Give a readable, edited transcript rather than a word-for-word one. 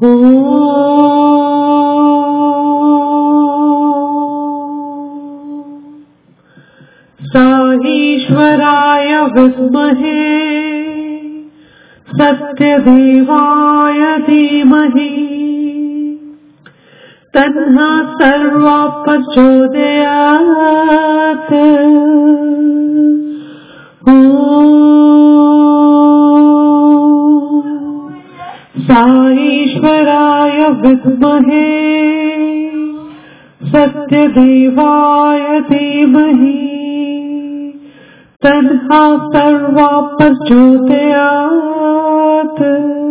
साईश्वराय विद्महे सत्यदेवाय धीमहि तन्नः सर्वः प्रचोदयात्। साईश्वराय विद्महे सत्यदेवाय धीमहि तन्नः सर्वः प्रचोदयात्।